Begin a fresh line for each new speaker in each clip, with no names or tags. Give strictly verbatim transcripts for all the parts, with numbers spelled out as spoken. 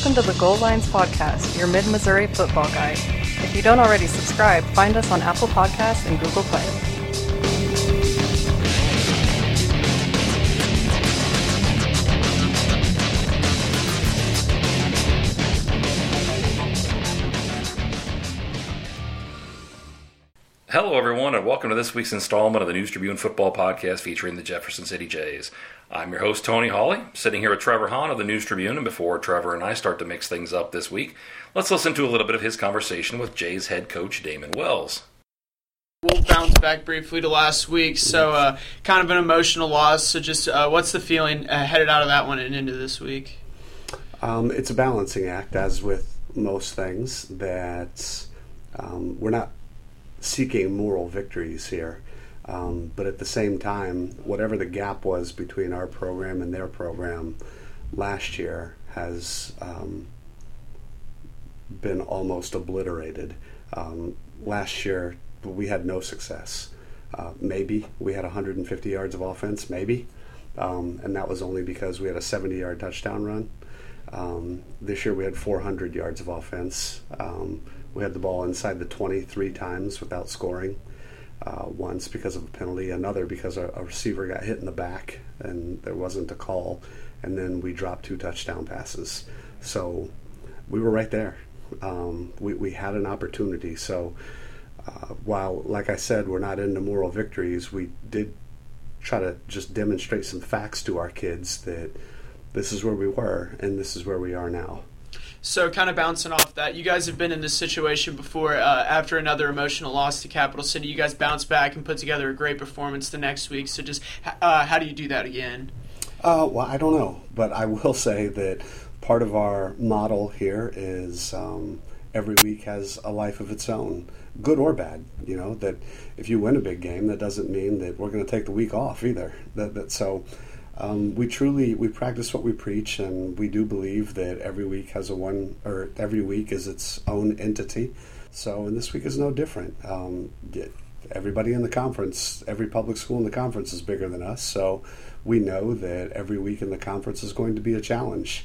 Welcome to the Goal Lines Podcast, your Mid-Missouri football guide. If you don't already subscribe, find us on Apple Podcasts and Google Play.
Hello, everyone, and welcome to this week's installment of the News Tribune Football Podcast featuring the Jefferson City Jays. I'm your host, Tony Hawley, sitting here with Trevor Hahn of the News Tribune, and before Trevor and I start to mix things up this week, let's listen to a little bit of his conversation with Jays head coach Damon Wells.
We'll bounce back briefly to last week, so uh, kind of an emotional loss, so just uh, what's the feeling uh, headed out of that one and into this week?
Um, it's a balancing act, as with most things, that um, we're not seeking moral victories here. Um, but at the same time, whatever the gap was between our program and their program last year has um, been almost obliterated. Um, last year, we had no success. Uh, maybe we had one hundred fifty yards of offense, maybe. Um, and that was only because we had a seventy-yard touchdown run. Um, this year we had four hundred yards of offense. Um, we had the ball inside the twenty three times without scoring. Uh, once because of a penalty, another because a, a receiver got hit in the back and there wasn't a call, and then we dropped two touchdown passes. So we were right there. Um, we, we had an opportunity. So uh, while, like I said, we're not into moral victories, we did try to just demonstrate some facts to our kids that this is where we were and this is where we are now.
So kind of bouncing off that, you guys have been in this situation before. Uh, after another emotional loss to Capital City, you guys bounced back and put together a great performance the next week. So just uh, how do you do that again?
Uh, well, I don't know. But I will say that part of our model here is um, every week has a life of its own, good or bad. You know, that if you win a big game, that doesn't mean that we're going to take the week off either. That, that So... Um, we truly we practice what we preach, and we do believe that every week has a one or every week is its own entity. So, and this week is no different. Um, everybody in the conference, every public school in the conference is bigger than us. So, we know that every week in the conference is going to be a challenge,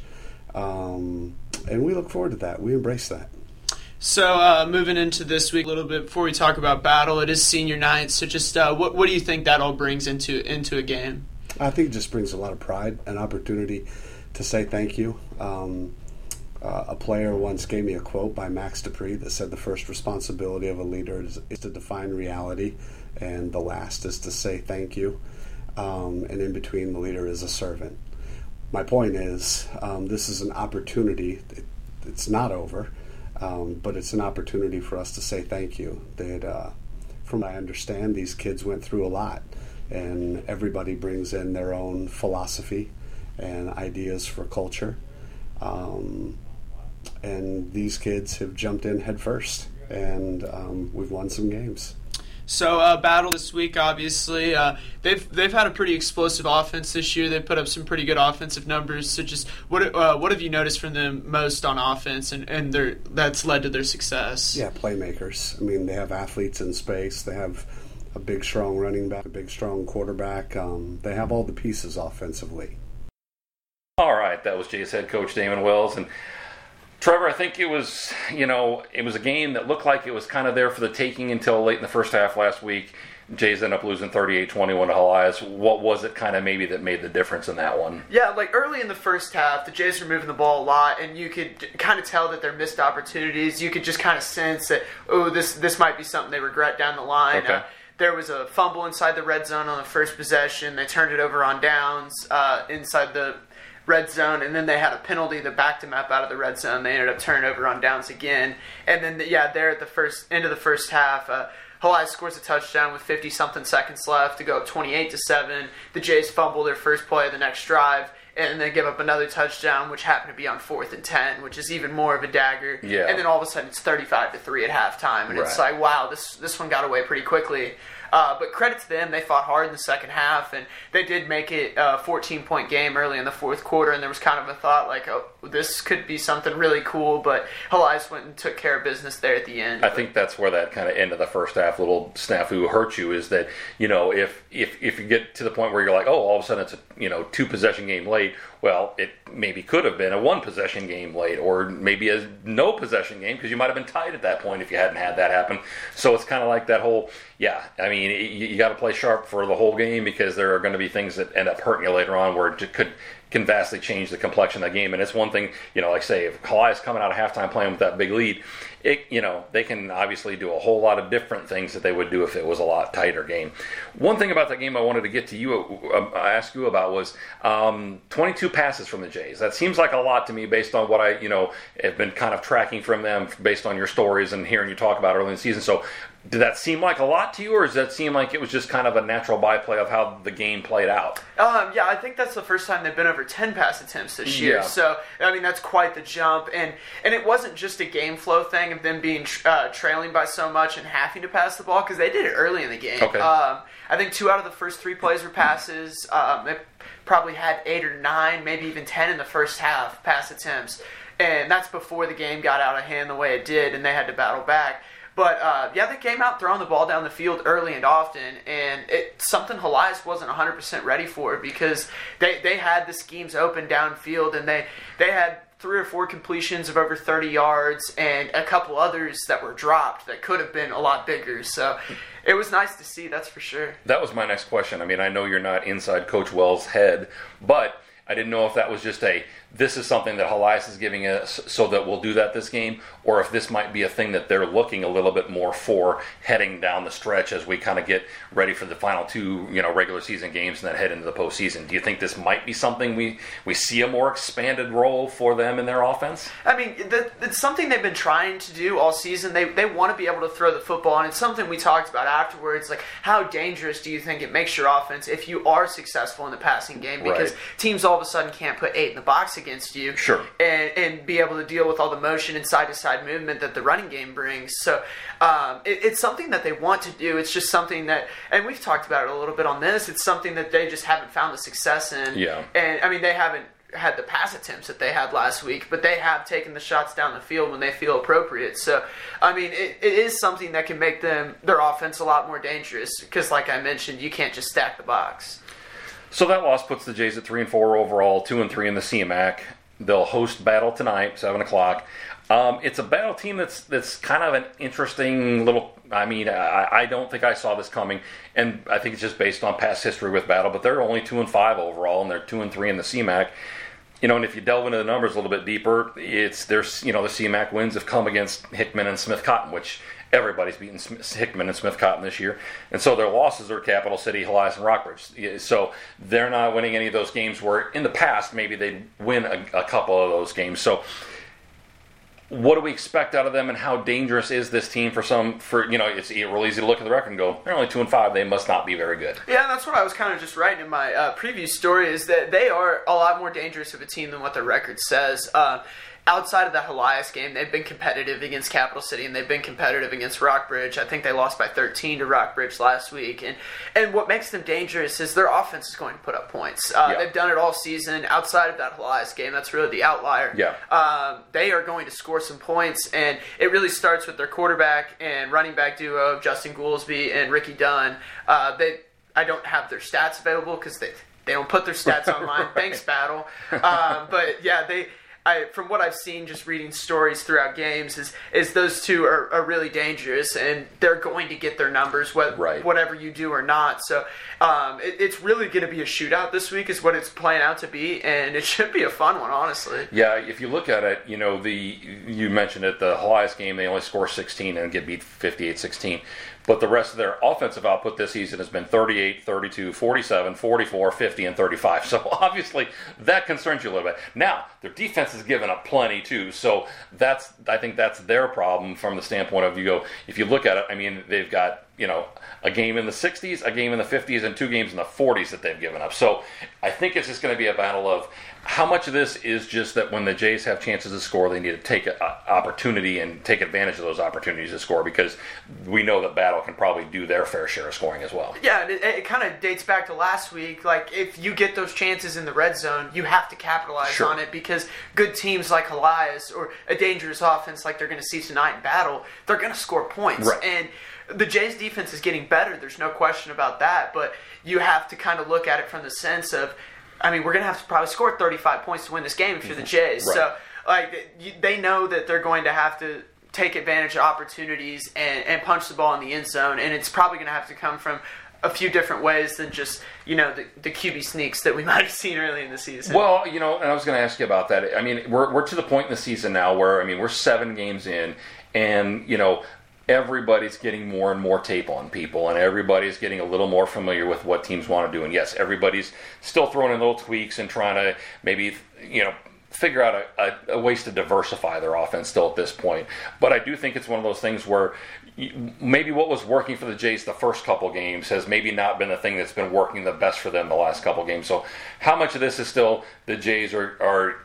um, and we look forward to that. We embrace that.
So, uh, moving into this week a little bit before we talk about battle, it is senior night. So, just uh, what what do you think that all brings into into a game?
I think it just brings a lot of pride, an opportunity to say thank you. Um, uh, a player once gave me a quote by Max Dupree that said the first responsibility of a leader is, is to define reality, and the last is to say thank you. Um, and in between, the leader is a servant. My point is, um, this is an opportunity. It, it's not over, um, but it's an opportunity for us to say thank you. That, uh, from what I understand, these kids went through a lot. And everybody brings in their own philosophy and ideas for culture. Um, and these kids have jumped in head first, and um, we've won some games.
So uh, battle this week, obviously. Uh, they've they've had a pretty explosive offense this year. They've put up some pretty good offensive numbers. So just what uh, what have you noticed from them most on offense, and, and their, that's led to their success?
Yeah, playmakers. I mean, they have athletes in space. They have a big, strong running back, a big, strong quarterback. Um, they have all the pieces offensively.
All right, that was Jays head coach Damon Wells. And Trevor, I think it was, you know, it was a game that looked like it was kind of there for the taking until late in the first half last week. Jays ended up losing thirty-eight twenty-one to Helias. What was it kind of maybe that made the difference in that one?
Yeah, like early in the first half, the Jays were moving the ball a lot, and you could kind of tell that they're missed opportunities. You could just kind of sense that, oh, this this might be something they regret down the line.
Okay.
Uh, There was a fumble inside the red zone on the first possession. They turned it over on downs uh, inside the red zone, and then they had a penalty that backed them up out of the red zone. They ended up turning over on downs again. And then, the, yeah, there at the first end of the first half, uh, Hawaii scores a touchdown with fifty-something seconds left to go up twenty-eight to seven. The Jays fumble their first play of the next drive, and then give up another touchdown, which happened to be on fourth and ten, which is even more of a dagger.
Yeah.
And then all of a sudden it's thirty-five to three at halftime, and
Right.
it's like, wow, this this one got away pretty quickly. Uh, but credit to them, they fought hard in the second half, and they did make it a fourteen-point game early in the fourth quarter, and there was kind of a thought like, oh, this could be something really cool, but Helias went and took care of business there at the end.
I think that's where that kind of end of the first half little snafu hurt you, is that, you know, if if if you get to the point where you're like, oh, all of a sudden it's a, you know, two possession game late, late. Well, it maybe could have been a one-possession game late, or maybe a no-possession game, because you might have been tied at that point if you hadn't had that happen. So it's kind of like that whole, yeah, I mean, you, you got to play sharp for the whole game, because there are going to be things that end up hurting you later on where it could can vastly change the complexion of the game. And it's one thing, you know, like say, if Kalai's coming out of halftime playing with that big lead, it, you know, they can obviously do a whole lot of different things that they would do if it was a lot tighter game. One thing about that game I wanted to get to you, uh, ask you about was um, twenty-two passes from the Jays. That seems like a lot to me based on what I, you know, have been kind of tracking from them based on your stories and hearing you talk about early in the season. So did that seem like a lot to you, or does that seem like it was just kind of a natural byplay of how the game played out?
Um, yeah, I think that's the first time they've been over ten pass attempts this year.
Yeah.
So, I mean, that's quite the jump. And and it wasn't just a game flow thing of them being uh, trailing by so much and having to pass the ball, because they did it early in the game.
Okay.
Um, I think two out of the first three plays were passes. Um, they probably had eight or nine, maybe even ten in the first half pass attempts. And that's before the game got out of hand the way it did, and they had to battle back. But, uh, yeah, they came out throwing the ball down the field early and often, and it's something Helias wasn't one hundred percent ready for, because they, they had the schemes open downfield, and they, they had three or four completions of over thirty yards and a couple others that were dropped that could have been a lot bigger. So it was nice to see, that's for sure.
That was my next question. I mean, I know you're not inside Coach Wells' head, but I didn't know if that was just a, this is something that Helias is giving us so that we'll do that this game, or if this might be a thing that they're looking a little bit more for heading down the stretch as we kind of get ready for the final two, you know, regular season games and then head into the postseason. Do you think this might be something we, we see a more expanded role for them in their offense?
I mean, the, it's something they've been trying to do all season. They they want to be able to throw the football, and it's something we talked about afterwards. Like, how dangerous do you think it makes your offense if you are successful in the passing game? Because
Right.
teams all of a sudden can't put eight in the box against you.
Sure.
And, and be able to deal with all the motion and side-to-side movement that the running game brings. So um, it, it's something that they want to do. It's just something that, and we've talked about it a little bit on this, it's something that they just haven't found the success in.
Yeah.
And, I mean, they haven't had the pass attempts that they had last week, but they have taken the shots down the field when they feel appropriate. So, I mean, it, it is something that can make them, their offense, a lot more dangerous, because like I mentioned, you can't just stack the box.
So that loss puts the Jays at three and four overall, two and three in the C M A C. They'll host Battle tonight, seven o'clock. Um, it's a Battle team that's that's kind of an interesting little. I mean, I, I don't think I saw this coming, and I think it's just based on past history with Battle. But they're only two and five overall, and they're two and three in the C M A C. You know, and if you delve into the numbers a little bit deeper, it's there's you know the C M A C wins have come against Hickman and Smith Cotton, which everybody's beaten Hickman and Smith Cotton this year, and so their losses are Capital City, Helias, and Rockbridge. So they're not winning any of those games where in the past maybe they'd win a, a couple of those games. So what do we expect out of them, and how dangerous is this team for some? For you know, it's real easy to look at the record and go, they're only two and five. They must not be very good.
Yeah, and that's what I was kind of just writing in my uh, preview story, is that they are a lot more dangerous of a team than what their record says. Uh, Outside of that Helias game, they've been competitive against Capital City, and they've been competitive against Rockbridge. I think they lost by thirteen to Rockbridge last week. And and what makes them dangerous is their offense is going to put up points. Uh,
Yeah.
They've done it all season. Outside of that Helias game, that's really the outlier.
Yeah.
Um, they are going to score some points, and it really starts with their quarterback and running back duo, Justin Goolsby and Ricky Dunn. Uh, they, I don't have their stats available because they, they don't put their stats online. Thanks, Battle. Um, but, yeah, they... I, from what I've seen, just reading stories throughout games, is is those two are, are really dangerous, and they're going to get their numbers, what,
Right.
whatever you do or not. So um, it, it's really going to be a shootout this week, is what it's playing out to be, and it should be a fun one, honestly.
Yeah, if you look at it, you know, the you mentioned it, the Helias game, they only score sixteen and get beat fifty-eight sixteen. But the rest of their offensive output this season has been thirty-eight, thirty-two, forty-seven, forty-four, fifty, and thirty-five. So obviously that concerns you a little bit. Now, their defense has given up plenty too. So that's I think that's their problem from the standpoint of you go, if you look at it, I mean, they've got, you know, a game in the sixties, a game in the fifties, and two games in the forties that they've given up. So I think it's just going to be a battle of how much of this is just that when the Jays have chances to score, they need to take an opportunity and take advantage of those opportunities to score, because we know that Battle can probably do their fair share of scoring as well.
Yeah, and it, it kind of dates back to last week. Like, if you get those chances in the red zone, you have to capitalize
Sure.
on it, because good teams like Helias or a dangerous offense like they're going to see tonight in Battle, they're going to score points.
Right.
And the Jays' defense is getting better. There's no question about that. But you have to kind of look at it from the sense of, I mean, we're going to have to probably score thirty-five points to win this game if you're the Jays. Right. So, like, you, they know that they're going to have to take advantage of opportunities and, and punch the ball in the end zone, and it's probably going to have to come from a few different ways than just, you know, the, the Q B sneaks that we might have seen early in the season.
Well, you know, and I was going to ask you about that. I mean, we're we're to the point in the season now where, I mean, we're seven games in, and, you know, everybody's getting more and more tape on people, and everybody's getting a little more familiar with what teams want to do. And yes, everybody's still throwing in little tweaks and trying to maybe, you know, figure out a, a, a ways to diversify their offense still at this point. But I do think it's one of those things where maybe what was working for the Jays the first couple games has maybe not been the thing that's been working the best for them the last couple games. So how much of this is still the Jays are, are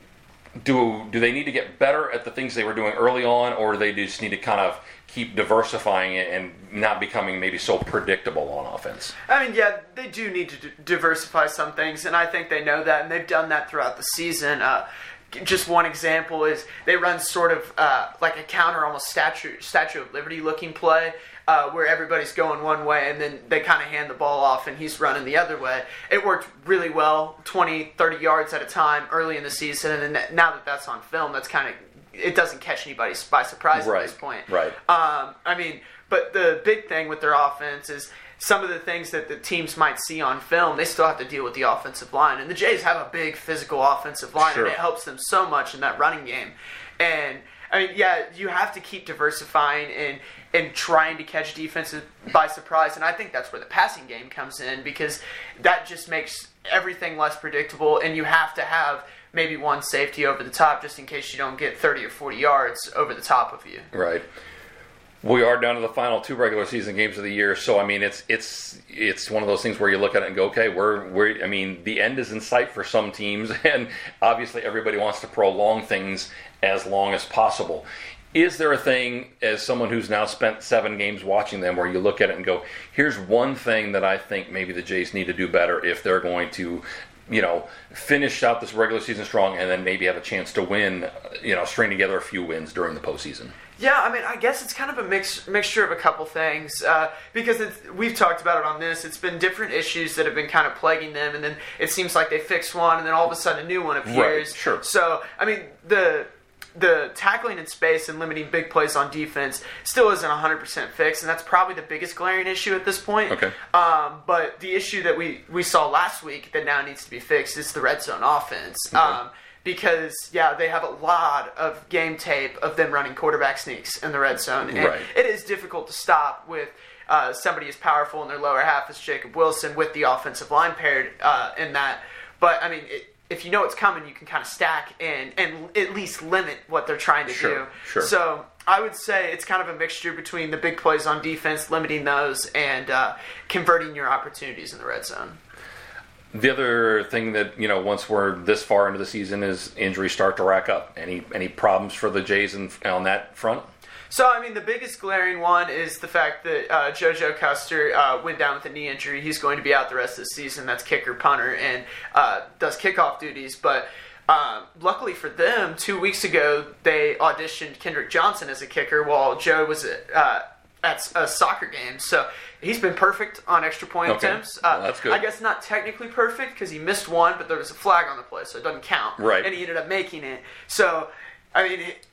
do do they need to get better at the things they were doing early on, or do they just need to kind of keep diversifying it and not becoming maybe so predictable on offense?
I mean, yeah, they do need to d- diversify some things, and I think they know that, and they've done that throughout the season. Uh, just one example is they run sort of uh, like a counter, almost Statue, Statue of Liberty looking play, uh, where everybody's going one way, and then they kind of hand the ball off, and he's running the other way. It worked really well, twenty, thirty yards at a time early in the season, and then now that that's on film, that's kind of, it doesn't catch anybody by surprise
right.
at this point.
Right.
Um, I mean, but the big thing with their offense is some of the things that the teams might see on film, they still have to deal with the offensive line. And the Jays have a big physical offensive line,
sure.
and it helps them so much in that running game. And, I mean, yeah, you have to keep diversifying and, and trying to catch defenses by surprise. And I think that's where the passing game comes in, because that just makes everything less predictable, and you have to have maybe one safety over the top just in case you don't get thirty or forty yards over the top of you.
Right. We are down to the final two regular season games of the year, so I mean it's it's it's one of those things where you look at it and go, okay, we're we're I mean the end is in sight for some teams, and obviously everybody wants to prolong things as long as possible. Is there a thing, as someone who's now spent seven games watching them, where you look at it and go, here's one thing that I think maybe the Jays need to do better if they're going to, you know, finish out this regular season strong and then maybe have a chance to win, you know, string together a few wins during the postseason?
Yeah, I mean, I guess it's kind of a mix mixture of a couple things, uh, because it's, we've talked about it on this. It's been different issues that have been kind of plaguing them, and then it seems like they fix one, and then all of a sudden a new one appears.
Right, sure.
So, I mean, the the tackling in space and limiting big plays on defense still isn't one hundred percent fixed, and that's probably the biggest glaring issue at this point.
Okay.
Um, but the issue that we, we saw last week that now needs to be fixed is the red zone offense.
Okay.
Um, Because, yeah, they have a lot of game tape of them running quarterback sneaks in the red zone. And
right.
it is difficult to stop with uh, somebody as powerful in their lower half as Jacob Wilson with the offensive line paired uh, in that. But, I mean, it, if you know it's coming, you can kind of stack and, and at least limit what they're trying to
sure,
do.
Sure.
So I would say it's kind of a mixture between the big plays on defense, limiting those, and uh, converting your opportunities in the red zone.
The other thing that, you know, once we're this far into the season is injuries start to rack up. Any any problems for the Jays in, on that front?
So, I mean, the biggest glaring one is the fact that uh, JoJo Custer uh, went down with a knee injury. He's going to be out the rest of the season. That's kicker, punter, and uh, does kickoff duties. But uh, luckily for them, two weeks ago, they auditioned Kendrick Johnson as a kicker while Joe was uh, at a soccer game. So he's been perfect on extra point
okay.
attempts. Uh,
well, that's good.
I guess not technically perfect because he missed one, but there was a flag on the play, so it doesn't count.
Right.
And he ended up making it. So, I mean, it,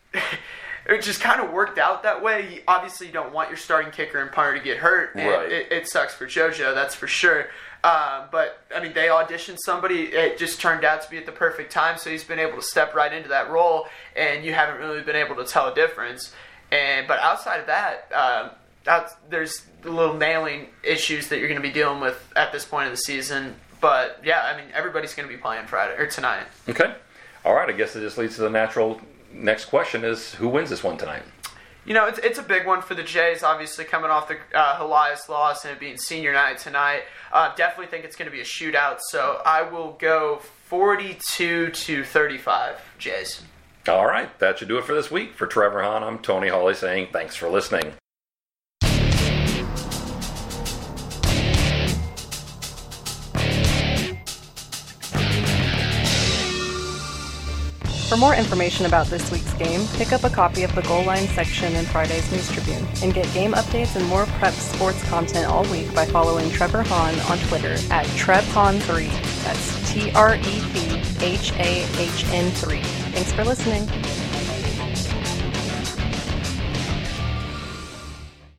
it just kind of worked out that way. You, obviously, you don't want your starting kicker and punter to get hurt. And
right.
it, it sucks for JoJo, that's for sure. Uh, but, I mean, they auditioned somebody. It just turned out to be at the perfect time, so he's been able to step right into that role, and you haven't really been able to tell a difference. And But outside of that, uh, That's, there's little nailing issues that you're going to be dealing with at this point of the season. But, yeah, I mean, everybody's going to be playing Friday or tonight.
Okay. All right. I guess it just leads to the natural next question is, who wins this one tonight?
You know, it's it's a big one for the Jays, obviously, coming off the uh, Elias loss and it being senior night tonight. Uh, definitely think it's going to be a shootout. So I will go forty-two to thirty-five, Jays.
All right. That should do it for this week. For Trevor Hahn, I'm Tony Hawley saying thanks for listening.
For more information about this week's game, pick up a copy of the Goal Line section in Friday's News Tribune, and get game updates and more prep sports content all week by following Trevor Hahn on Twitter at Trev Hahn three. That's T R E P H A H N three. Thanks for listening.